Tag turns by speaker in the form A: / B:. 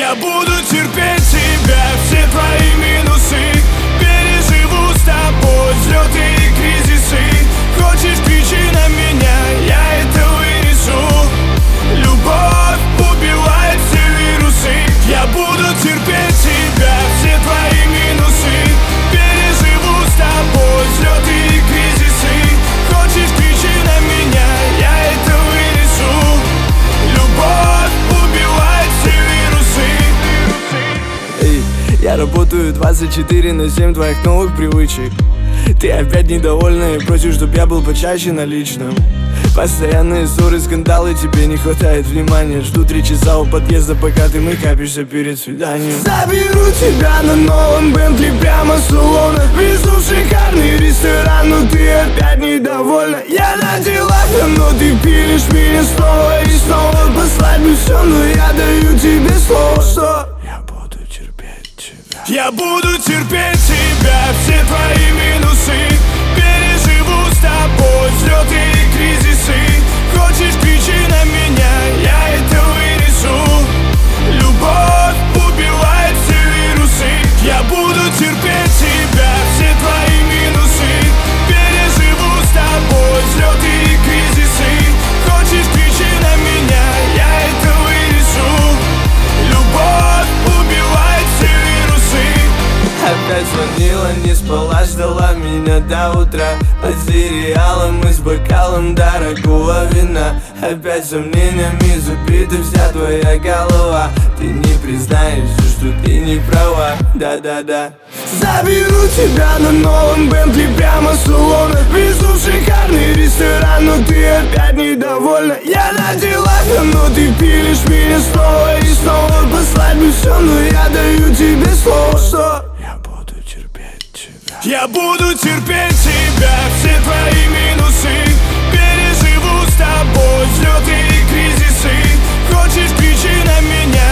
A: Я буду терпеть тебя, все твои минусы. Переживу с тобой взлеты и кризисы. Хочешь, кричи на меня, я это вынесу. Любовь убивает все вирусы. Я буду терпеть тебя, все твои минусы. Переживу с тобой взлеты и кризисы. Хочешь, кричи на меня, я это вынесу. Любовь убивает все вирусы.
B: Эй, я работаю 24/7 твоих новых привычек. Ты опять недовольна и просишь, чтоб я был почаще на личном. Постоянные ссоры, скандалы, тебе не хватает внимания. Жду 3 часа у подъезда, пока ты мейкапишься перед свиданием. Заберу тебя на новом Бентли прямо с салона. Везу в шикарный ресторан, но ты опять недовольна. Я на делах, но ты пилишь меня снова и снова. Послать бы все, но я даю тебе слово, что я буду терпеть тебя.
A: Я буду терпеть тебя, все твои минусы. Переживу с тобой взлеты и кризисы. Хочешь, кричи на меня, я это вынесу. Любовь убивает все вирусы. Я буду терпеть тебя, все твои минусы. Переживу с тобой взлеты и кризисы. Хочешь, кричи на меня, я это вынесу. Любовь убивает все вирусы.
B: Опять звонила, не спала, ждала меня до утра. Под сериалом и с бокалом дорогого вина. Опять сомнениями забита вся твоя голова. Ты не признаешься, что ты не права, да-да-да. Заберу тебя на новом Бентли прямо с салона. Везу в шикарный ресторан, но ты опять недовольна. Я на делах, но ты пилишь меня снова и снова. Послать бы все, но я даю тебе слово, что я буду терпеть тебя.
A: Я буду терпеть тебя, все твои минусы. Переживу с тобой взлеты и кризисы. Хочешь, кричи на меня,